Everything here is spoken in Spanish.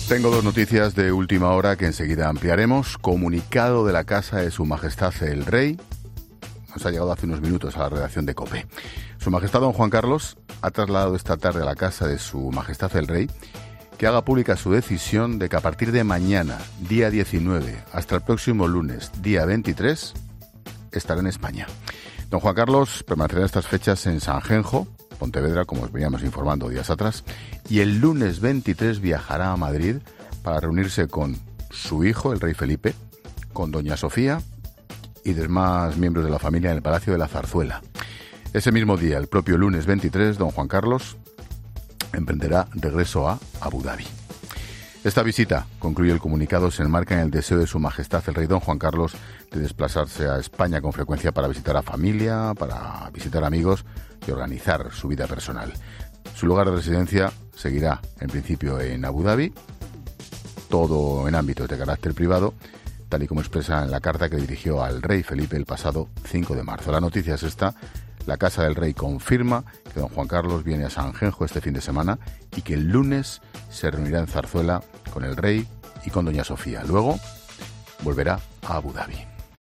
Tengo dos noticias de última hora que enseguida ampliaremos. Comunicado de la Casa de Su Majestad el Rey. Nos ha llegado hace unos minutos a la redacción de COPE. Su Majestad Don Juan Carlos ha trasladado esta tarde a la Casa de Su Majestad el Rey que haga pública su decisión de que a partir de mañana, día 19, hasta el próximo lunes, día 23, estará en España. Don Juan Carlos permanecerá en estas fechas en Sanjenjo, Pontevedra, como os veníamos informando días atrás, y el lunes 23 viajará a Madrid para reunirse con su hijo, el rey Felipe, con doña Sofía y demás miembros de la familia en el Palacio de la Zarzuela. Ese mismo día, el propio lunes 23, don Juan Carlos emprenderá regreso a Abu Dhabi. Esta visita, concluye el comunicado, se enmarca en el deseo de Su Majestad el Rey Don Juan Carlos de desplazarse a España con frecuencia para visitar a familia, para visitar amigos y organizar su vida personal. Su lugar de residencia seguirá, en principio, en Abu Dhabi, todo en ámbitos de carácter privado, tal y como expresa en la carta que dirigió al rey Felipe el pasado 5 de marzo. La noticia es esta: la Casa del Rey confirma que don Juan Carlos viene a Sanjenjo este fin de semana y que el lunes se reunirá en Zarzuela con el rey y con doña Sofía. Luego volverá a Abu Dhabi.